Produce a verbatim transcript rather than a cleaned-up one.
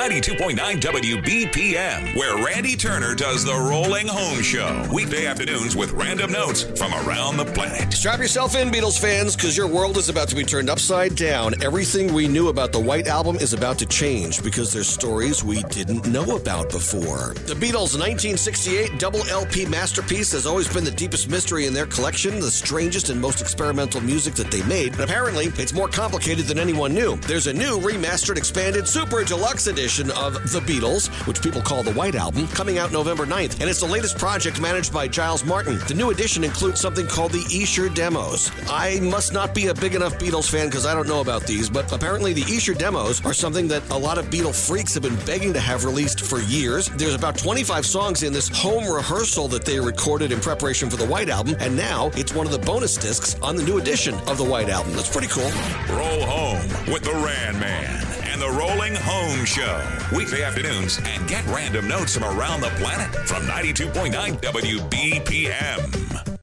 ninety-two point nine W B P M, where Randy Turner does the Rolling Home Show. Weekday afternoons with random notes from around the planet. Strap yourself in, Beatles fans, because your world is about to be turned upside down. Everything we knew about the White Album is about to change because there's stories we didn't know about before. The Beatles' nineteen sixty-eight double L P masterpiece has always been the deepest mystery in their collection, the strangest and most experimental music that they made, and apparently it's more complicated than anyone knew. There's a new remastered, expanded, super deluxe edition of The Beatles, which people call the White Album, coming out November ninth, and it's the latest project managed by Giles Martin. The new edition includes something called the Esher Demos. I must not be a big enough Beatles fan because I don't know about these, but apparently the Esher Demos are something that a lot of Beatle freaks have been begging to have released for years. There's about twenty-five songs in this home rehearsal that they recorded in preparation for the White Album, and now it's one of the bonus discs on the new edition of the White Album. That's pretty cool. Roll home with the Ran Man and the Rolling Home Show. Weekday afternoons, and get random notes from around the planet from ninety-two point nine W B P M.